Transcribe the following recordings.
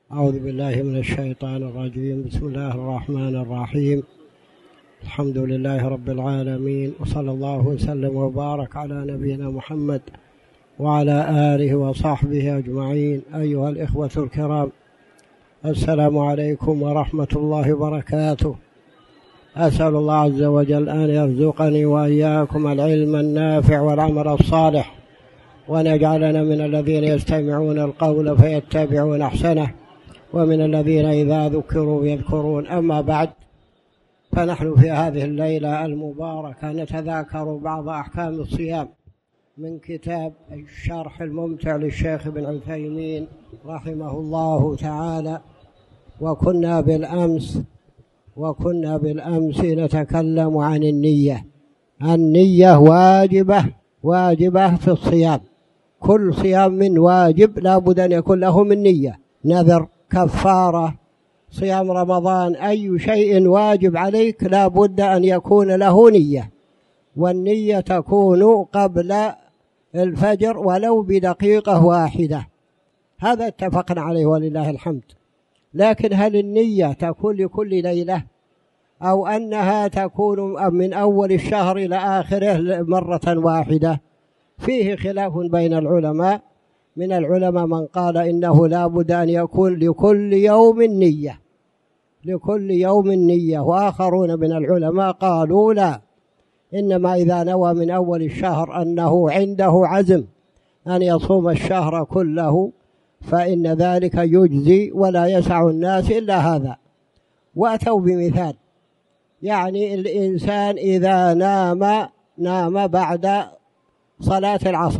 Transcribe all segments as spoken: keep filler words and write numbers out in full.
أعوذ بالله من الشيطان الرجيم. بسم الله الرحمن الرحيم. الحمد لله رب العالمين، وصلى الله وسلم وبارك على نبينا محمد وعلى آله وصحبه أجمعين. أيها الإخوة الكرام، السلام عليكم ورحمة الله وبركاته. أسأل الله عز وجل أن يرزقني وإياكم العلم النافع والعمل الصالح، وأن يجعلنا من الذين يستمعون القول فيتبعون أحسنه، ومن الذين إذا ذكروا يذكرون. أما بعد، فنحن في هذه الليلة المباركة نتذاكر بعض أحكام الصيام من كتاب الشرح الممتع للشيخ ابن عثيمين رحمه الله تعالى. وكنا بالأمس وكنا بالأمس نتكلم عن النية. النية واجبة واجبة في الصيام. كل صيام من واجب لا بد أن يكون له من نية، نذر، كفارة، صيام رمضان، أي شيء واجب عليك لا بد أن يكون له نية، والنية تكون قبل الفجر ولو بدقيقة واحدة. هذا اتفقنا عليه ولله الحمد. لكن هل النية تكون لكل ليلة، أو أنها تكون من أول الشهر إلى آخره مرة واحدة؟ فيه خلاف بين العلماء. من العلماء من قال إنه لا بد أن يكون لكل يوم نية، لكل يوم نية، وآخرون من العلماء قالوا لا، إنما إذا نوى من أول الشهر أنه عنده عزم أن يصوم الشهر كله فإن ذلك يجزي ولا يسع الناس إلا هذا. وأتوا بمثال، يعني الإنسان إذا نام نام بعد صلاة العصر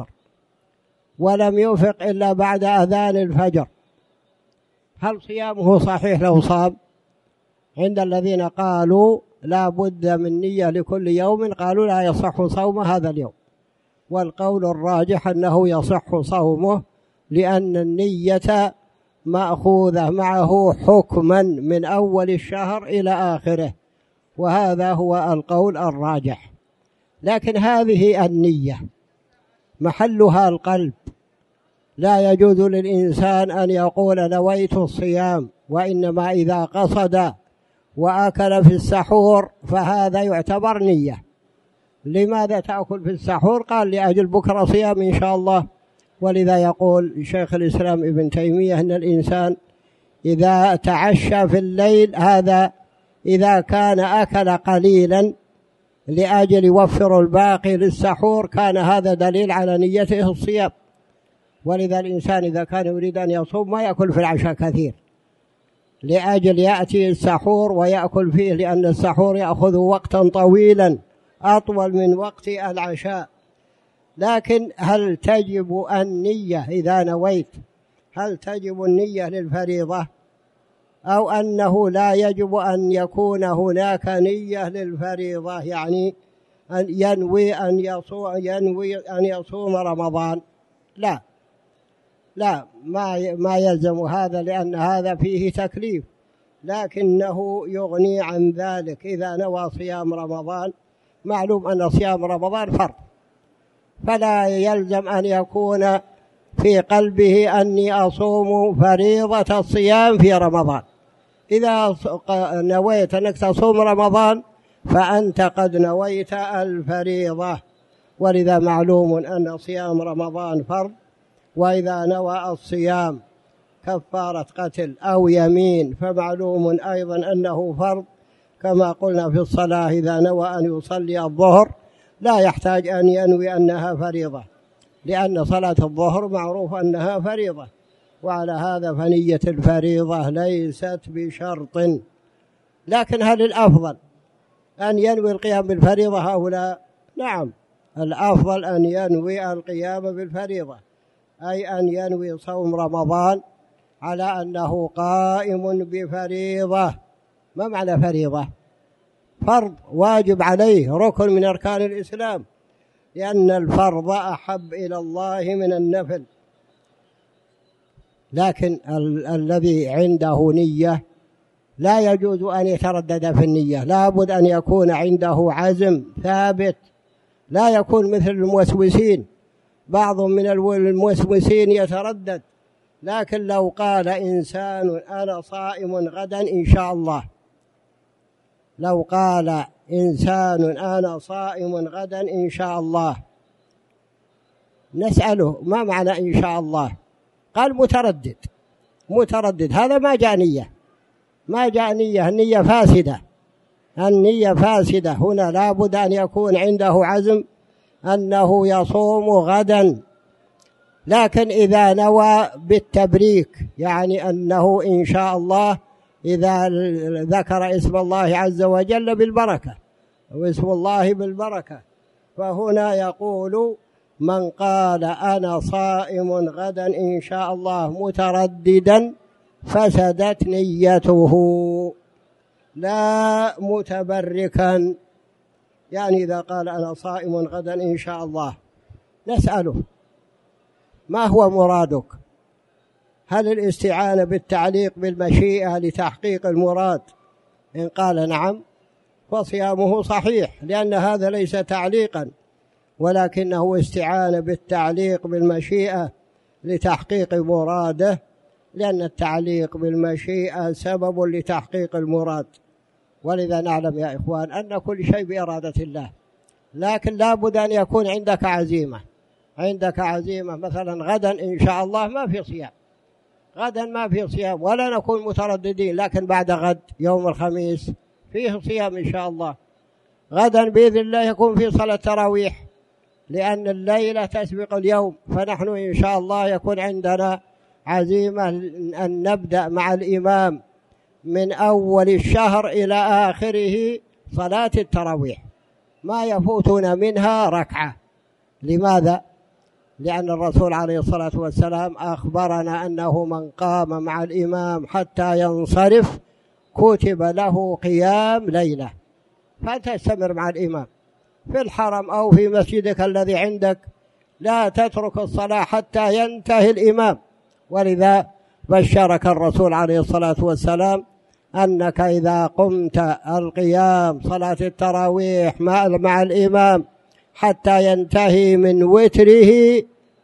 ولم يفق إلا بعد أذان الفجر، هل صيامه صحيح لو صام؟ عند الذين قالوا لا بد من نية لكل يوم قالوا لا يصح صوم هذا اليوم، والقول الراجح أنه يصح صومه، لأن النية مأخوذة معه حكما من أول الشهر إلى آخره، وهذا هو القول الراجح. لكن هذه النية محلها القلب، لا يجوز للإنسان أن يقول نويت الصيام، وإنما إذا قصد وأكل في السحور فهذا يعتبر نية. لماذا تأكل في السحور؟ قال لأجل بكرة صيام إن شاء الله. ولذا يقول شيخ الإسلام ابن تيمية أن الإنسان إذا تعشى في الليل، هذا إذا كان أكل قليلا لأجل يوفر الباقي للسحور، كان هذا دليل على نيته الصيام. ولذا الإنسان إذا كان يريد أن يصوم ما يأكل في العشاء كثير، لأجل يأتي السحور ويأكل فيه، لأن السحور يأخذ وقتا طويلا أطول من وقت العشاء. لكن هل تجب النية إذا نويت؟ هل تجب النية للفريضة، أو أنه لا يجب أن يكون هناك نية للفريضة، يعني أن ينوي أن يصوم, ينوي أن يصوم رمضان؟ لا لا ما ما يلزم هذا، لأن هذا فيه تكليف، لكنه يغني عن ذلك. إذا نوى صيام رمضان، معلوم أن صيام رمضان فرض، فلا يلزم أن يكون في قلبه أني أصوم فريضة الصيام في رمضان. إذا نويت أنك تصوم رمضان فأنت قد نويت الفريضة، ولذا معلوم أن صيام رمضان فرض. وإذا نوى الصيام كفارة قتل أو يمين فمعلوم أيضا أنه فرض، كما قلنا في الصلاة إذا نوى أن يصلي الظهر لا يحتاج أن ينوي أنها فريضة، لأن صلاة الظهر معروف أنها فريضة. وعلى هذا فنية الفريضة ليست بشرط. لكن هل الأفضل أن ينوي القيام بالفريضة هؤلاء؟ نعم، الأفضل أن ينوي القيام بالفريضة، أي أن ينوي صوم رمضان على أنه قائم بفريضة. ما معنى فريضة؟ فرض واجب عليه، ركن من أركان الإسلام، لأن الفرض أحب إلى الله من النفل. لكن ال الذي عنده نية لا يجوز أن يتردد في النية، لا بد أن يكون عنده عزم ثابت، لا يكون مثل الموسوسين. بعض من الموسوسين يتردد لكن لو قال إنسان أنا صائم غدا إن شاء الله، لو قال إنسان أنا صائم غدا إن شاء الله، نسأله ما معنى إن شاء الله؟ قال متردد. متردد هذا ما جاء نية، ما جاء نية، النية فاسدة، النية فاسدة. هنا لابد أن يكون عنده عزم أنه يصوم غدا. لكن إذا نوى بالتبريك، يعني أنه إن شاء الله إذا ذكر اسم الله عز وجل بالبركة واسم الله بالبركة، فهنا يقول من قال أنا صائم غدا إن شاء الله مترددا فسدت نيته، لا متبركا. يعني إذا قال أنا صائم غدا إن شاء الله، نسأله ما هو مرادك؟ هل الاستعانة بالتعليق بالمشيئة لتحقيق المراد؟ إن قال نعم فصيامه صحيح، لأن هذا ليس تعليقا ولكنه استعانة بالتعليق بالمشيئة لتحقيق مراده، لأن التعليق بالمشيئة سبب لتحقيق المراد. ولذا نعلم يا إخوان أن كل شيء بإرادة الله، لكن لا بد أن يكون عندك عزيمة، عندك عزيمة. مثلا غدا إن شاء الله ما في صيام، غدا ما في صيام ولا نكون مترددين، لكن بعد غد يوم الخميس فيه صيام إن شاء الله. غدا بإذن الله يكون في صلاة تراويح، لأن الليلة تسبق اليوم، فنحن إن شاء الله يكون عندنا عزيمة أن نبدأ مع الإمام من أول الشهر إلى آخره صلاة التراويح، ما يفوتنا منها ركعة. لماذا؟ لأن الرسول عليه الصلاة والسلام أخبرنا أنه من قام مع الإمام حتى ينصرف كتب له قيام ليلة. فتستمر مع الإمام في الحرم أو في مسجدك الذي عندك، لا تترك الصلاة حتى ينتهي الإمام. ولذا بشرك الرسول عليه الصلاة والسلام أنك إذا قمت القيام صلاة التراويح مع الإمام حتى ينتهي من وتره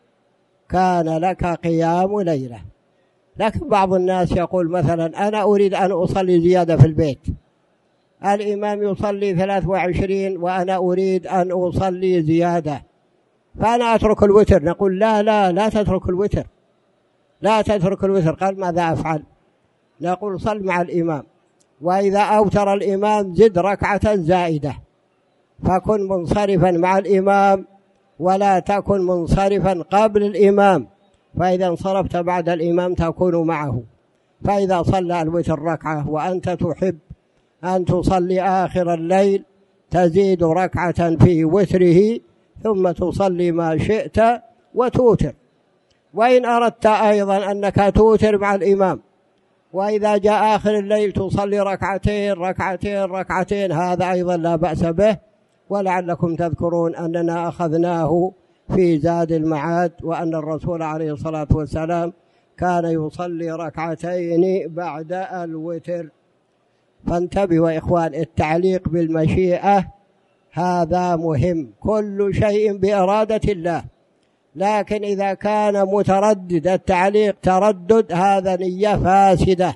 كان لك قيام ليلة. لكن بعض الناس يقول مثلا أنا أريد أن أصلي زيادة في البيت، الإمام يصلي ثلاث وعشرين وأنا أريد أن أصلي زيادة، فأنا أترك الوتر. نقول لا لا لا تترك الوتر، لا تترك الوتر. قال ماذا أفعل؟ نقول صل مع الإمام، وإذا أوتر الإمام زد ركعة زائدة، فكن منصرفا مع الإمام ولا تكن منصرفا قبل الإمام، فإذا انصرفت بعد الإمام تكون معه. فإذا صلى الوتر ركعة وأنت تحب أن تصلي آخر الليل تزيد ركعة في وتره ثم تصلي ما شئت وتوتر. وإن أردت أيضا أنك توتر مع الإمام، وإذا جاء آخر الليل تصلي ركعتين ركعتين ركعتين، هذا أيضا لا بأس به. ولعلكم تذكرون أننا أخذناه في زاد المعاد، وأن الرسول عليه الصلاة والسلام كان يصلي ركعتين بعد الوتر. فانتبهوا يا إخوان، التعليق بالمشيئة هذا مهم، كل شيء بإرادة الله. لكن إذا كان متردد التعليق تردد، هذا نية فاسدة،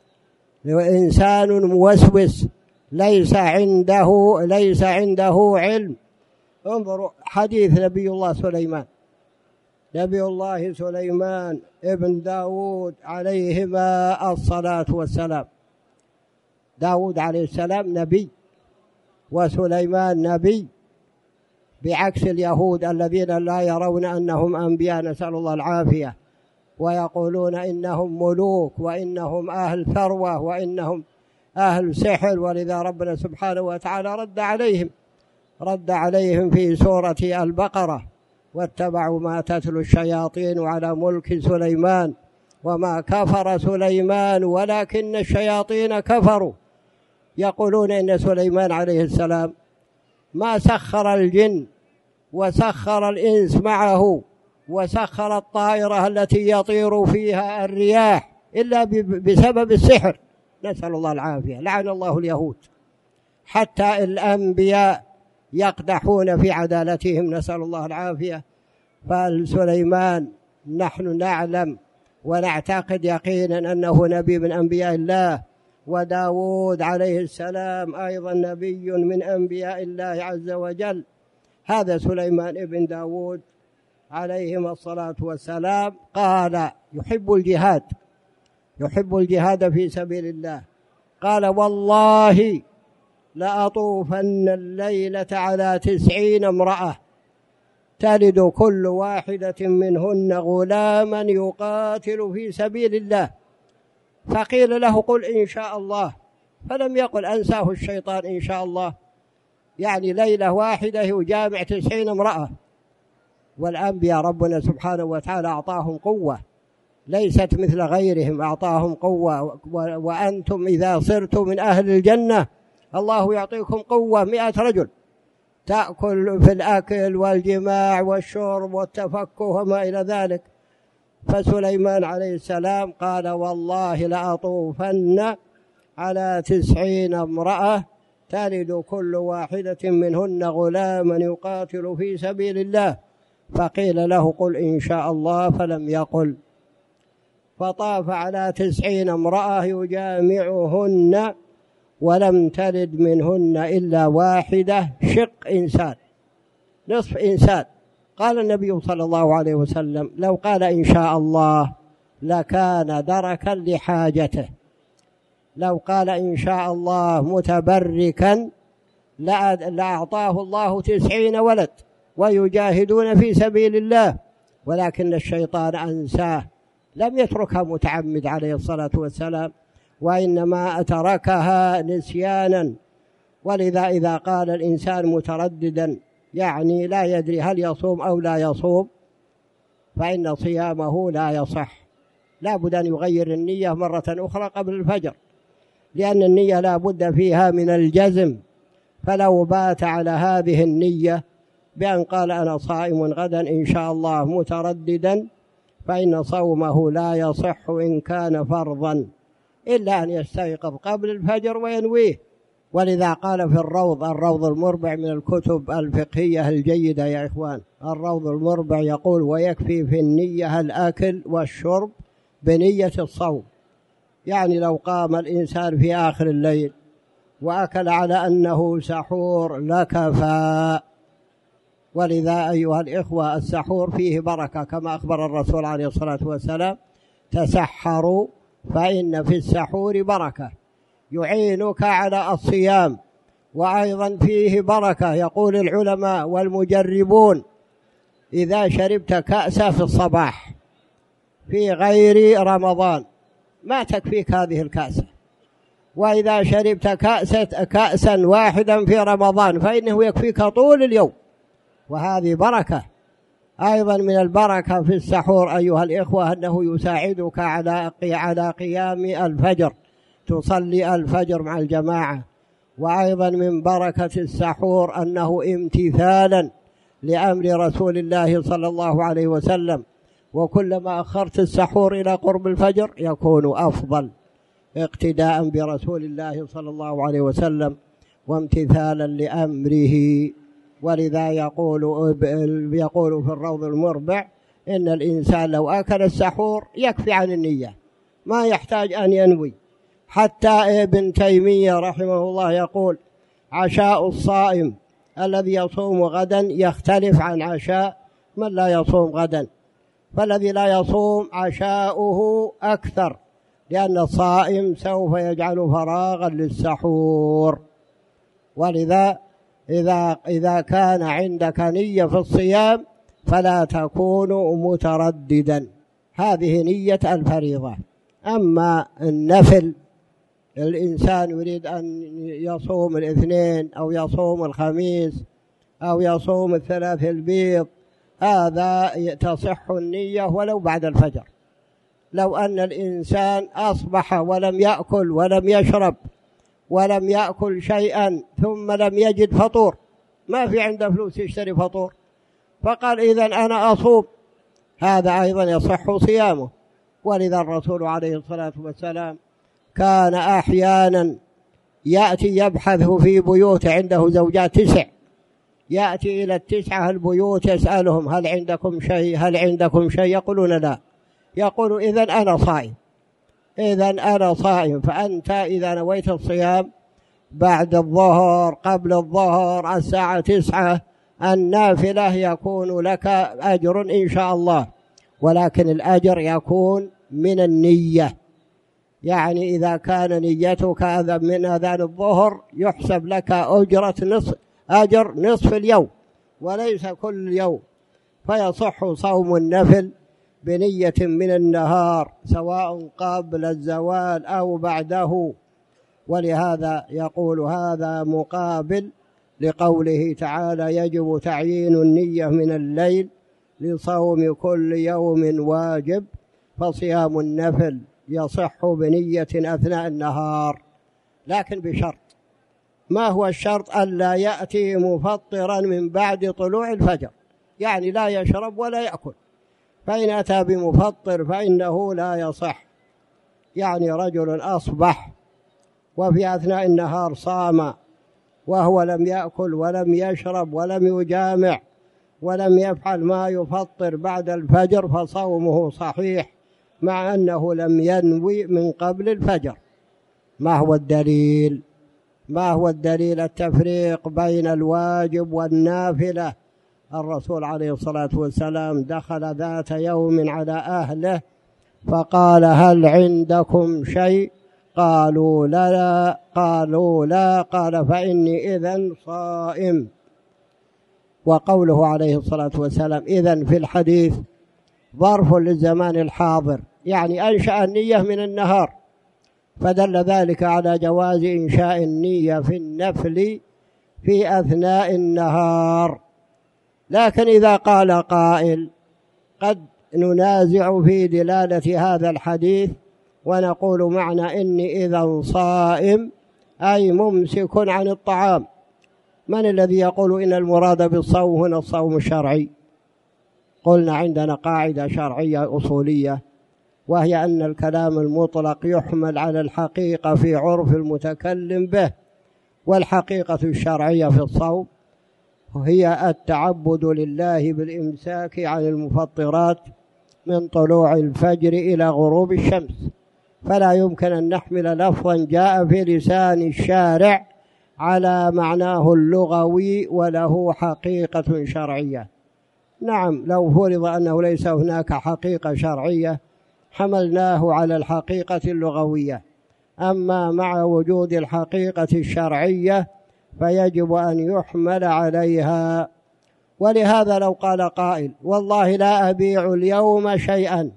إنسان موسوس ليس عنده ليس عنده علم. انظروا حديث نبي الله سليمان، نبي الله سليمان ابن داود عليهما الصلاة والسلام. داود عليه السلام نبي وسليمان نبي، بعكس اليهود الذين لا يرون أنهم أنبياء، نسأل الله العافية، ويقولون إنهم ملوك وإنهم أهل ثروة وإنهم أهل سحر. ولذا ربنا سبحانه وتعالى رد عليهم رد عليهم في سورة البقرة: واتبعوا ما تتلو الشياطين على ملك سليمان وما كفر سليمان ولكن الشياطين كفروا. يقولون إن سليمان عليه السلام ما سخر الجن وسخر الإنس معه وسخر الطائرة التي يطير فيها الرياح إلا بسبب السحر، نسأل الله العافية، لعن الله اليهود. حتى الأنبياء يقدحون في عدالتهم، نسأل الله العافية. فسليمان نحن نعلم ونعتقد يقينا أنه نبي من أنبياء الله، وداود عليه السلام أيضا نبي من أنبياء الله عز وجل. هذا سليمان ابن داود عليهما الصلاة والسلام قال يحب الجهاد، يحب الجهاد في سبيل الله. قال والله لأطوفن الليلة على تسعين امرأة تلد كل واحدة منهن غلاما يقاتل في سبيل الله. فقيل له قل إن شاء الله، فلم يقل، أنساه الشيطان إن شاء الله، يعني ليلة واحدة يجامع تسعين امرأة. والأنبياء ربنا سبحانه وتعالى أعطاهم قوة ليست مثل غيرهم، أعطاهم قوة. وأنتم إذا صرتم من أهل الجنة الله يعطيكم قوة مئة رجل تأكل في الأكل والجماع والشرب والتفكه وما إلى ذلك. فسليمان عليه السلام قال والله لأطوفن على تسعين امرأة تلد كل واحدة منهن غلاما يقاتل في سبيل الله. فقيل له قل إن شاء الله، فلم يقل. فطاف على تسعين امرأة يجامعهن ولم تلد منهن إلا واحدة شق إنسان، نصف إنسان. قال النبي صلى الله عليه وسلم لو قال إن شاء الله لكان دركا لحاجته، لو قال إن شاء الله متبركا لأعطاه الله تسعين ولد ويجاهدون في سبيل الله، ولكن الشيطان أنساه، لم يتركها متعمد عليه الصلاة والسلام، وإنما تركها نسيانا. ولذا إذا قال الإنسان مترددا يعني لا يدري هل يصوم أو لا يصوم فإن صيامه لا يصح، لا بد أن يغير النية مرة أخرى قبل الفجر، لأن النية لا بد فيها من الجزم. فلو بات على هذه النية بأن قال أنا صائم غدا إن شاء الله مترددا فإن صومه لا يصح إن كان فرضا، إلا أن يستيقظ قبل الفجر وينويه. ولذا قال في الروض، الروض المربع من الكتب الفقهية الجيدة يا إخوان، الروض المربع يقول ويكفي في النية الأكل والشرب بنية الصوم. يعني لو قام الإنسان في آخر الليل وأكل على أنه سحور لكفى. ولذا أيها الإخوة السحور فيه بركة، كما أخبر الرسول عليه الصلاة والسلام تسحروا فإن في السحور بركة يعينك على الصيام، وأيضا فيه بركة. يقول العلماء والمجربون إذا شربت كأسا في الصباح في غير رمضان ما تكفيك هذه الكأسة، وإذا شربت كأسة كأسا واحدا في رمضان فإنه يكفيك طول اليوم، وهذه بركة. أيضا من البركة في السحور أيها الإخوة أنه يساعدك على على قيام الفجر، تصلي الفجر مع الجماعة. وأيضا من بركة السحور أنه امتثالا لأمر رسول الله صلى الله عليه وسلم، وكلما أخرت السحور إلى قرب الفجر يكون أفضل اقتداء برسول الله صلى الله عليه وسلم وامتثالا لأمره. ولذا يقول يقول في الروض المربع إن الإنسان لو أكل السحور يكفي عن النية، ما يحتاج أن ينوي. حتى ابن تيمية رحمه الله يقول عشاء الصائم الذي يصوم غدا يختلف عن عشاء من لا يصوم غدا، فالذي لا يصوم عشاؤه أكثر، لأن الصائم سوف يجعل فراغا للسحور. ولذا إذا, إذا كان عندك نية في الصيام فلا تكون مترددا، هذه نية الفريضة. أما النفل الإنسان يريد أن يصوم الاثنين أو يصوم الخميس أو يصوم الثلاث البيض، هذا تصح النية ولو بعد الفجر. لو أن الإنسان أصبح ولم يأكل ولم يشرب ولم يأكل شيئا ثم لم يجد فطور، ما في عنده فلوس يشتري فطور، فقال إذن أنا أصوم، هذا أيضا يصح صيامه. ولذا الرسول عليه الصلاة والسلام كان أحيانا يأتي يبحث في بيوت عنده زوجات تسع، يأتي إلى التسعة البيوت يسألهم هل عندكم شيء هل عندكم شيء، يقولون لا، يقول إذن أنا صائم، إذن أنا صائم. فأنت إذا نويت الصيام بعد الظهر، قبل الظهر، الساعة تسعة، النافلة، يكون لك أجر إن شاء الله، ولكن الأجر يكون من النية. يعني إذا كان نيتك من أذان الظهر يحسب لك أجرة نصف أجر نصف اليوم وليس كل يوم، فيصح صوم النفل بنية من النهار سواء قبل الزوال أو بعده. ولهذا يقول هذا مقابل لقوله تعالى يجب تعيين النية من الليل لصوم كل يوم واجب، فصيام النفل يصح بنية أثناء النهار، لكن بشرط. ما هو الشرط؟ ألا يأتي مفطرا من بعد طلوع الفجر، يعني لا يشرب ولا يأكل. فإن أتى بمفطر فإنه لا يصح. يعني رجل أصبح وفي أثناء النهار صام وهو لم يأكل ولم يشرب ولم يجامع ولم يفعل ما يفطر بعد الفجر، فصومه صحيح مع أنه لم ينوي من قبل الفجر. ما هو الدليل؟ ما هو الدليل؟ التفريق بين الواجب والنافلة. الرسول عليه الصلاة والسلام دخل ذات يوم على أهله فقال هل عندكم شيء؟ قالوا لا. قالوا لا. قال فإني إذن صائم. وقوله عليه الصلاة والسلام إذن في الحديث ظرف للزمان الحاضر، يعني أنشأ النية من النهار، فدل ذلك على جواز إنشاء النية في النفل في أثناء النهار. لكن إذا قال قائل قد ننازع في دلالة هذا الحديث ونقول معنى إني إذا صائم أي ممسك عن الطعام. من الذي يقول إن المراد بالصوم هنا الصوم الشرعي؟ قلنا عندنا قاعدة شرعية أصولية، وهي أن الكلام المطلق يحمل على الحقيقة في عرف المتكلم به، والحقيقة الشرعية في الصوم هي التعبد لله بالإمساك عن المفطرات من طلوع الفجر إلى غروب الشمس. فلا يمكن أن نحمل لفظا جاء في لسان الشارع على معناه اللغوي وله حقيقة شرعية. نعم، لو فرض أنه ليس هناك حقيقة شرعية حملناه على الحقيقة اللغوية، أما مع وجود الحقيقة الشرعية فيجب أن يحمل عليها. ولهذا لو قال قائل والله لا أبيع اليوم شيئا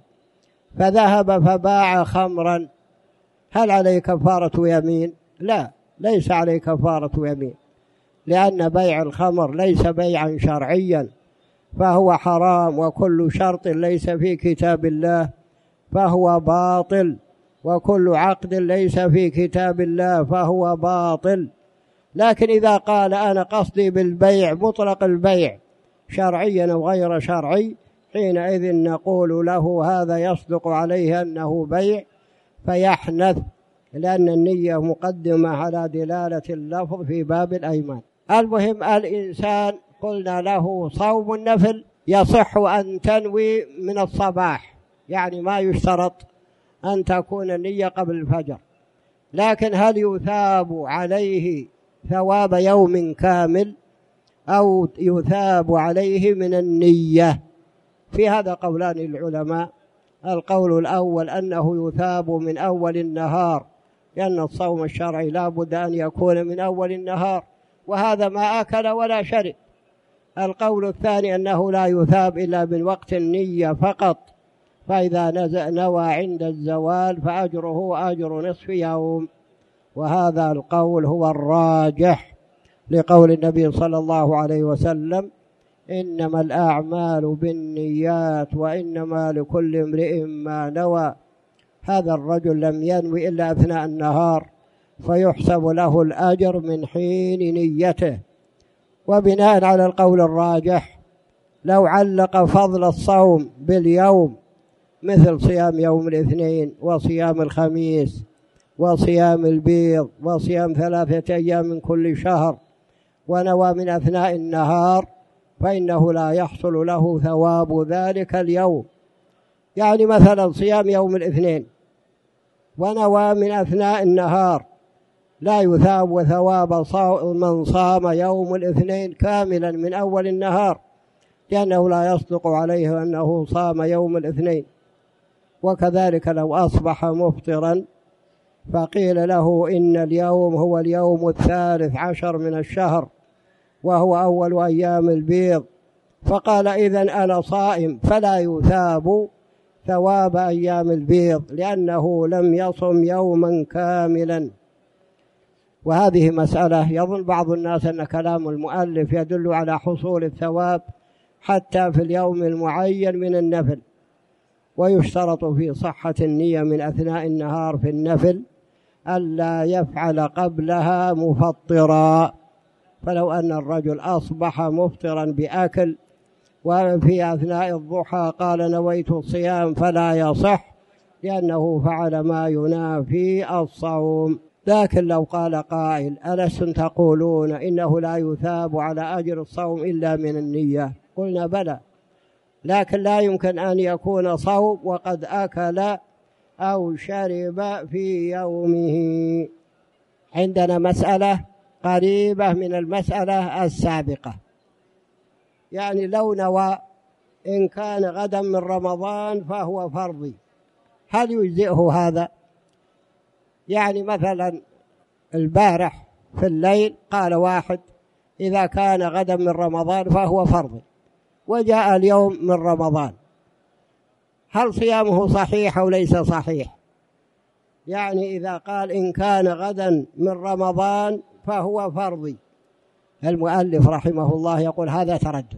فذهب فباع خمرا، هل عليه كفارة يمين؟ لا، ليس عليه كفارة يمين، لأن بيع الخمر ليس بيعا شرعيا فهو حرام، وكل شرط ليس في كتاب الله فهو باطل، وكل عقد ليس في كتاب الله فهو باطل. لكن إذا قال أنا قصدي بالبيع مطلق البيع شرعيا أو غير شرعي، حينئذ نقول له هذا يصدق عليه أنه بيع فيحنث، لأن النية مقدمة على دلالة اللفظ في باب الأيمان. المهم الإنسان قلنا له صوم النفل يصح أن تنوي من الصباح، يعني ما يشترط أن تكون النية قبل الفجر، لكن هل يثاب عليه ثواب يوم كامل أو يثاب عليه من النية؟ في هذا قولان للعلماء. القول الأول أنه يثاب من أول النهار، لأن الصوم الشرعي لا بد أن يكون من أول النهار، وهذا ما أكل ولا شرب. القول الثاني أنه لا يثاب إلا من وقت النية فقط، فإذا نوى عند الزوال فأجره أجر نصف يوم، وهذا القول هو الراجح لقول النبي صلى الله عليه وسلم إنما الأعمال بالنيات وإنما لكل امرئ ما نوى. هذا الرجل لم ينوي إلا أثناء النهار فيحسب له الأجر من حين نيته. وبناء على القول الراجح لو علق فضل الصوم باليوم مثل صيام يوم الاثنين وصيام الخميس وصيام البيض وصيام ثلاثة أيام من كل شهر ونوى من أثناء النهار، فإنه لا يحصل له ثواب ذلك اليوم، يعني مثلا صيام يوم الاثنين ونوى من أثناء النهار لا يثاب ثواب من صام يوم الاثنين كاملا من أول النهار، لأنه لا يصدق عليه أنه صام يوم الاثنين. وكذلك لو أصبح مفطرا فقيل له إن اليوم هو اليوم الثالث عشر من الشهر وهو أول أيام البيض، فقال إذن أنا صائم، فلا يثاب ثواب أيام البيض لأنه لم يصم يوما كاملا. وهذه مسألة يظن بعض الناس أن كلام المؤلف يدل على حصول الثواب حتى في اليوم المعين من النفل، ويشترط في صحة النية من أثناء النهار في النفل ألا يفعل قبلها مفطرا. فلو أن الرجل أصبح مفطرا بأكل وفي أثناء الضحى قال نويت الصيام فلا يصح، لأنه فعل ما ينافي الصوم. لكن لو قال قائل ألستم تقولون إنه لا يثاب على أجر الصوم إلا من النية؟ قلنا بلى، لكن لا يمكن أن يكون صوم وقد أكل أو شرب في يومه. عندنا مسألة قريبة من المسألة السابقة، يعني لو نوى إن كان غدا من رمضان فهو فرضي، هل يجزئه هذا؟ يعني مثلا البارح في الليل قال واحد إذا كان غدا من رمضان فهو فرضي، وجاء اليوم من رمضان، هل صيامه صحيح أو ليس صحيح؟ يعني إذا قال إن كان غدا من رمضان فهو فرضي، المؤلف رحمه الله يقول هذا تردد،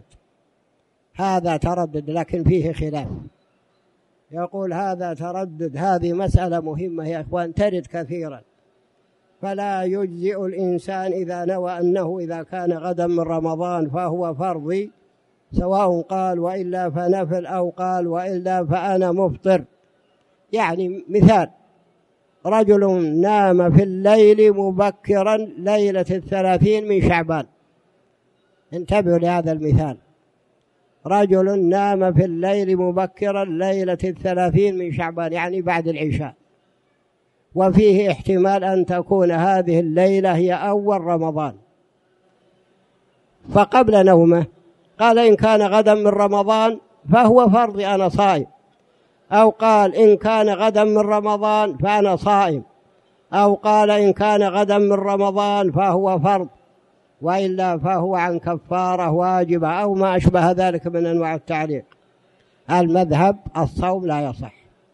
هذا تردد لكن فيه خلاف. يقول هذا تردد، هذه مسألة مهمة يا إخوان ترد كثيرا، فلا يجزئ الإنسان إذا نوى أنه إذا كان غدا من رمضان فهو فرضي، سواء قال وإلا فنفل أو قال وإلا فأنا مفطر. يعني مثال، رجل نام في الليل مبكرا ليلة الثلاثين من شعبان، انتبهوا لهذا المثال، رجل نام في الليل مبكرا ليلة الثلاثين من شعبان يعني بعد العشاء، وفيه احتمال أن تكون هذه الليلة هي أول رمضان، فقبل نومه قال إن كان غدا من رمضان فهو فرضي أنا صائم، أو قال إن كان غدا من رمضان فأنا صائم، أو قال إن كان غدا من رمضان فهو فرض، وإلا فهو عن كفارة واجبة أو ما أشبه ذلك من أنواع التعليق. المذهب الصوم لا يصح،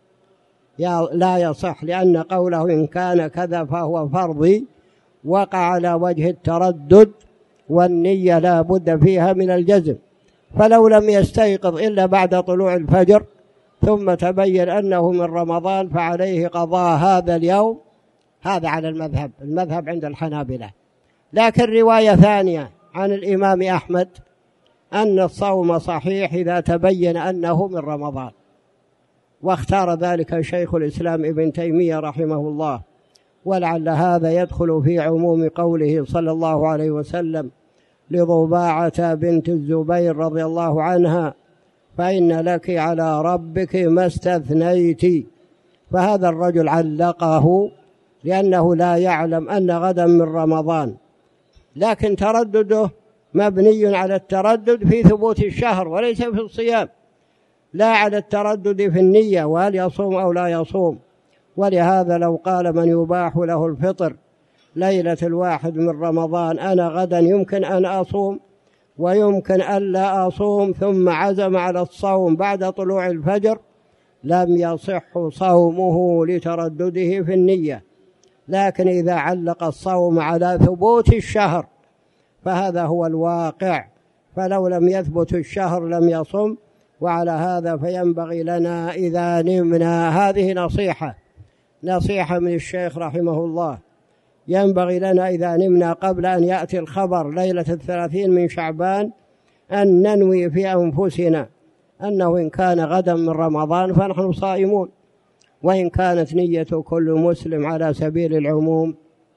لا يصح، لأن قوله إن كان كذا فهو فرضي وقع على وجه التردد، والنية لا بد فيها من الجزم، فلو لم يستيقظ إلا بعد طلوع الفجر ثم تبين أنه من رمضان فعليه قضاء هذا اليوم، هذا على المذهب، المذهب عند الحنابلة. لكن رواية ثانية عن الإمام أحمد أن الصوم صحيح إذا تبين أنه من رمضان، واختار ذلك شيخ الإسلام ابن تيمية رحمه الله، ولعل هذا يدخل في عموم قوله صلى الله عليه وسلم لضباعة بنت الزبير رضي الله عنها فإن لك على ربك ما استثنيت. فهذا الرجل علقه لأنه لا يعلم أن غدا من رمضان، لكن تردده مبني على التردد في ثبوت الشهر وليس في الصيام، لا على التردد في النية وهل يصوم أو لا يصوم. ولهذا لو قال من يباح له الفطر ليلة الواحد من رمضان أنا غدا يمكن أن أصوم ويمكن أن لا أصوم، ثم عزم على الصوم بعد طلوع الفجر، لم يصح صومه لتردده في النية. لكن إذا علق الصوم على ثبوت الشهر فهذا هو الواقع، فلو لم يثبت الشهر لم يصم. وعلى هذا فينبغي لنا إذا نمنا، هذه نصيحة نصيحة من الشيخ رحمه الله، ينبغي لنا إذا نمنا قبل أن يأتي الخبر ليلة الثلاثين من شعبان أن ننوي في أنفسنا أنه إن كان غدا من رمضان فنحن صائمون، وإن كانت نية كل مسلم على سبيل العموم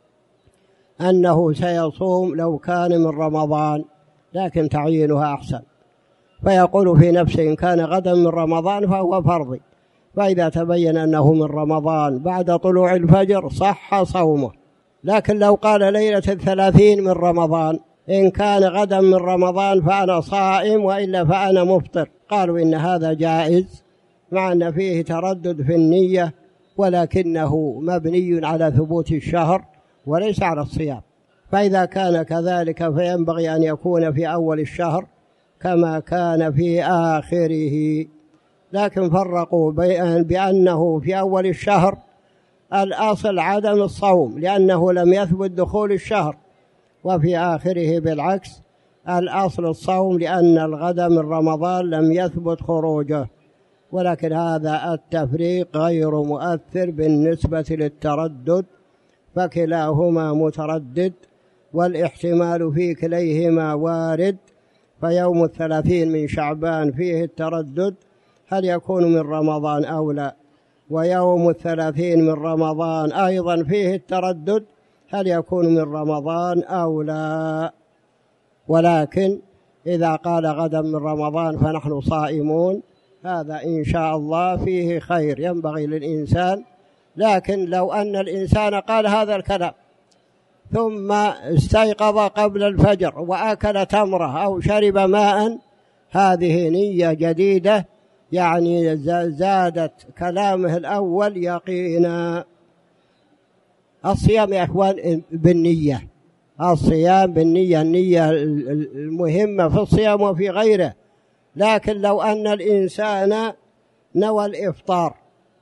أنه سيصوم لو كان من رمضان، لكن تعيينها أحسن. فيقول في نفسه إن كان غدا من رمضان فهو فرضي، فإذا تبين أنه من رمضان بعد طلوع الفجر صح صومه. لكن لو قال ليلة الثلاثين من رمضان إن كان غدا من رمضان فأنا صائم وإلا فأنا مفطر، قالوا إن هذا جائز مع أن فيه تردد في النية، ولكنه مبني على ثبوت الشهر وليس على الصيام. فإذا كان كذلك فينبغي أن يكون في أول الشهر كما كان في آخره. لكن فرقوا بأنه في أول الشهر الأصل عدم الصوم لأنه لم يثبت دخول الشهر، وفي آخره بالعكس الأصل الصوم لأن الغد من رمضان لم يثبت خروجه. ولكن هذا التفريق غير مؤثر بالنسبة للتردد، فكلاهما متردد والاحتمال في كليهما وارد. فيوم الثلاثين من شعبان فيه التردد هل يكون من رمضان أو لا، ويوم الثلاثين من رمضان أيضا فيه التردد هل يكون من رمضان أو لا. ولكن إذا قال غدا من رمضان فنحن صائمون هذا إن شاء الله فيه خير ينبغي للإنسان. لكن لو أن الإنسان قال هذا الكلام ثم استيقظ قبل الفجر وأكل تمرة أو شرب ماء، هذه نية جديدة، يعني زادت كلامه الأول يقينا. الصيام يا أخوان بالنية، الصيام بالنية، النية المهمة في الصيام وفي غيره. لكن لو أن الإنسان نوى الإفطار،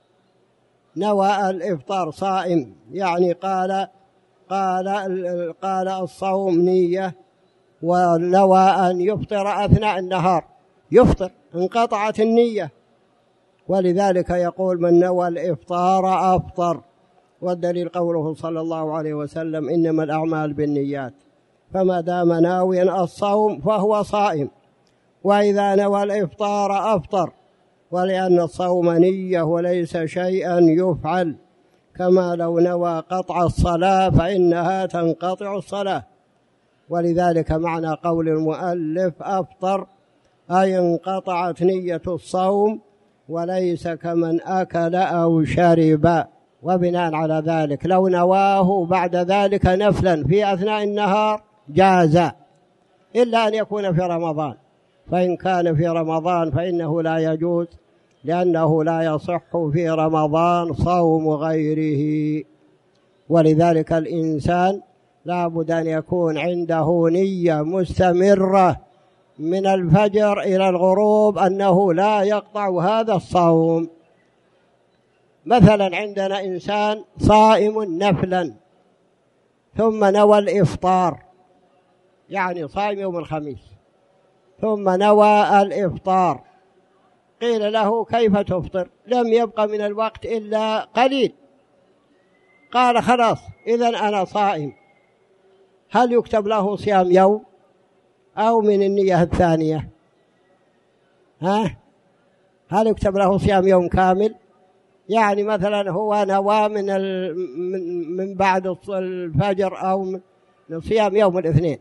نوى الإفطار صائم، يعني قال قال قال الصوم نية ونوى أن يفطر أثناء النهار، يفطر، انقطعت النية. ولذلك يقول من نوى الإفطار أفطر، والدليل قوله صلى الله عليه وسلم إنما الأعمال بالنيات، فما دام ناويا الصوم فهو صائم. وإذا نوى الإفطار أفطر، ولأن الصوم نية وليس شيئا يفعل، كما لو نوى قطع الصلاة فإنها تنقطع الصلاة. ولذلك معنى قول المؤلف أفطر أي انقطعت نية الصوم، وليس كمن أكل أو شرب. وبناء على ذلك لو نواه بعد ذلك نفلا في أثناء النهار جاز، إلا أن يكون في رمضان، فإن كان في رمضان فإنه لا يجوز، لأنه لا يصح في رمضان صوم غيره. ولذلك الإنسان لا بد أن يكون عنده نية مستمرة من الفجر إلى الغروب أنه لا يقطع هذا الصوم. مثلا عندنا إنسان صائم نفلا ثم نوى الإفطار، يعني صائم يوم الخميس ثم نوى الإفطار، قيل له كيف تفطر؟ لم يبقى من الوقت إلا قليل، قال خلاص إذن أنا صائم. هل يكتب له صيام يوم أو من النية الثانية؟ ها؟ هل يكتب له صيام يوم كامل؟ يعني مثلا هو نوى من, من بعد الفجر أو من صيام يوم الاثنين،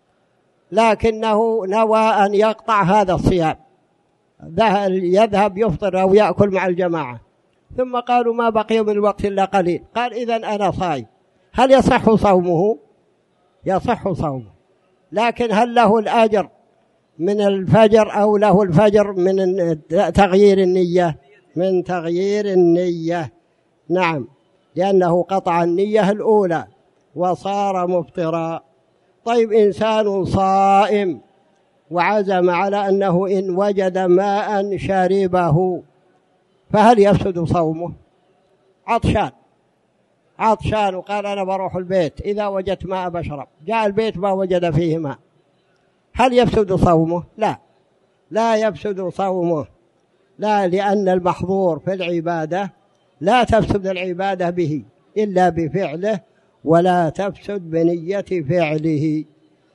لكنه نوى أن يقطع هذا الصيام، يذهب يفطر أو يأكل مع الجماعة، ثم قالوا ما بقي من الوقت إلا قليل، قال إذن أنا صائم. هل يصح صومه؟ يصح صومه، لكن هل له الأجر من الفجر أو له الفجر من تغيير النية؟ من تغيير النية، نعم، لأنه قطع النية الأولى وصار مفطرا. طيب إنسان صائم وعزم على أنه إن وجد ماء شربه، فهل يفسد صومه؟ عطشان عطشان وقال أنا بروح البيت، إذا وجدت ماء بشرب، جاء البيت ما وجد فيه ماء، هل يفسد صومه؟ لا، لا يفسد صومه، لا، لأن المحظور في العبادة لا تفسد العبادة به إلا بفعله، ولا تفسد بنية فعله.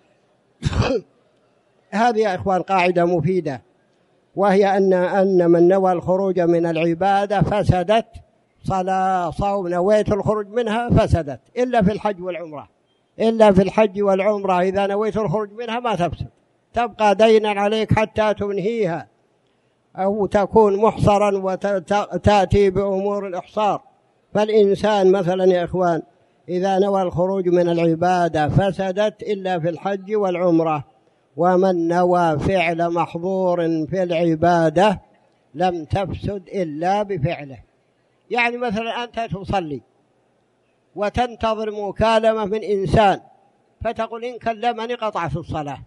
هذه يا إخوان قاعدة مفيدة، وهي أن أن من نوى الخروج من العبادة فسدت صلاة، صوم، نويت الخروج منها فسدت، إلا في الحج والعمرة، إلا في الحج والعمرة إذا نويت الخروج منها ما تفسد، تبقى دينا عليك حتى تنهيها. أو تكون محصرا وتأتي بأمور الإحصار. فالإنسان مثلا يا إخوان إذا نوى الخروج من العبادة فسدت إلا في الحج والعمرة، ومن نوى فعل محظور في العبادة لم تفسد إلا بفعله. يعني مثلا أنت تصلي وتنتظر مكالمة من إنسان فتقول إن كلمني قطعت الصلاة،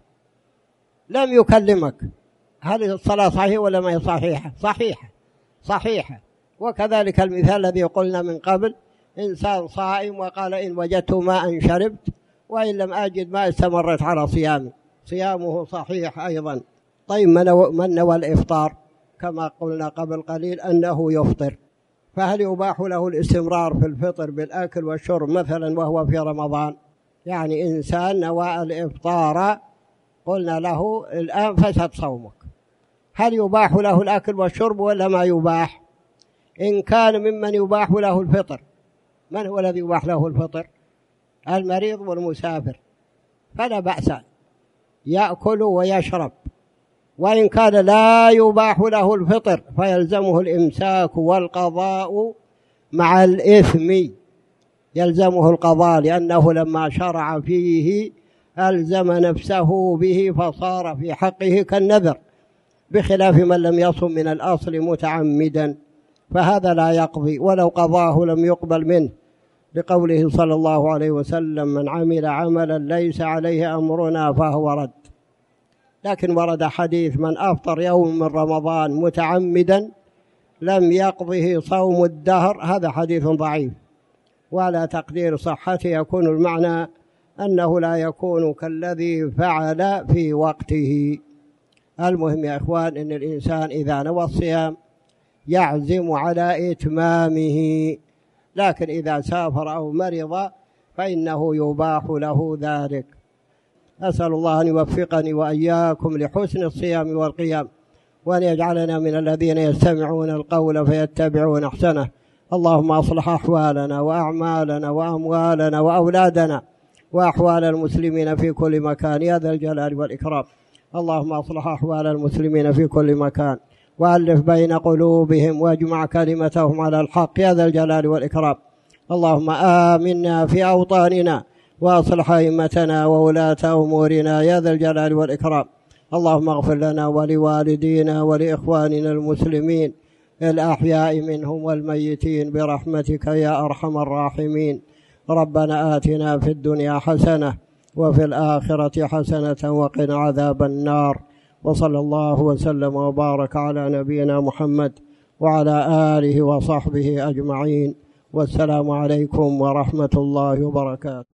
لم يكلمك، هل الصلاة صحيحة ولا ما هي صحيحة؟ صحيحة صحيحة. وكذلك المثال الذي قلنا من قبل، إنسان صائم وقال إن وجدت ماء شربت وإن لم أجد ماء استمرت على صيامي، صيامه صحيح أيضا. طيب من نوى الإفطار كما قلنا قبل قليل أنه يفطر، فهل يباح له الاستمرار في الفطر بالأكل والشرب مثلا وهو في رمضان؟ يعني إنسان نوى الإفطار قلنا له الآن فسد صومك، هل يباح له الأكل والشرب ولا ما يباح؟ إن كان ممن يباح له الفطر، من هو الذي يباح له الفطر؟ المريض والمسافر، فلا بأس يأكل ويشرب. وإن كان لا يباح له الفطر فيلزمه الإمساك والقضاء مع الإثم، يلزمه القضاء لأنه لما شرع فيه ألزم نفسه به فصار في حقه كالنذر، بخلاف من لم يصم من الأصل متعمدا فهذا لا يقضي، ولو قضاه لم يقبل منه، لقوله صلى الله عليه وسلم من عمل عملا ليس عليه أمرنا فهو رد. لكن ورد حديث من أفطر يوم من رمضان متعمدا لم يقضه صوم الدهر، هذا حديث ضعيف، وعلى تقدير صحته يكون المعنى أنه لا يكون كالذي فعل في وقته. المهم يا إخوان أن الإنسان إذا نوى الصيام يعزم على إتمامه، لكن إذا سافر أو مرض فإنه يباح له ذلك. أسأل الله أن يوفقني وإياكم لحسن الصيام والقيام، وأن يجعلنا من الذين يستمعون القول فيتبعون أحسنه. اللهم أصلح أحوالنا وأعمالنا وأموالنا وأولادنا وأحوال المسلمين في كل مكان يا ذا الجلال والإكرام. اللهم أصلح أحوال المسلمين في كل مكان وألف بين قلوبهم واجمع كلمتهم على الحق يا ذا الجلال والإكرام. اللهم آمنا في أوطاننا وأصلح أئمتنا وولاة أمورنا يا ذا الجلال والإكرام. اللهم اغفر لنا ولوالدينا ولإخواننا المسلمين الأحياء منهم والميتين برحمتك يا أرحم الراحمين. ربنا آتنا في الدنيا حسنة وفي الآخرة حسنة وقنا عذاب النار. وصلى الله وسلم وبارك على نبينا محمد وعلى آله وصحبه أجمعين، والسلام عليكم ورحمة الله وبركاته.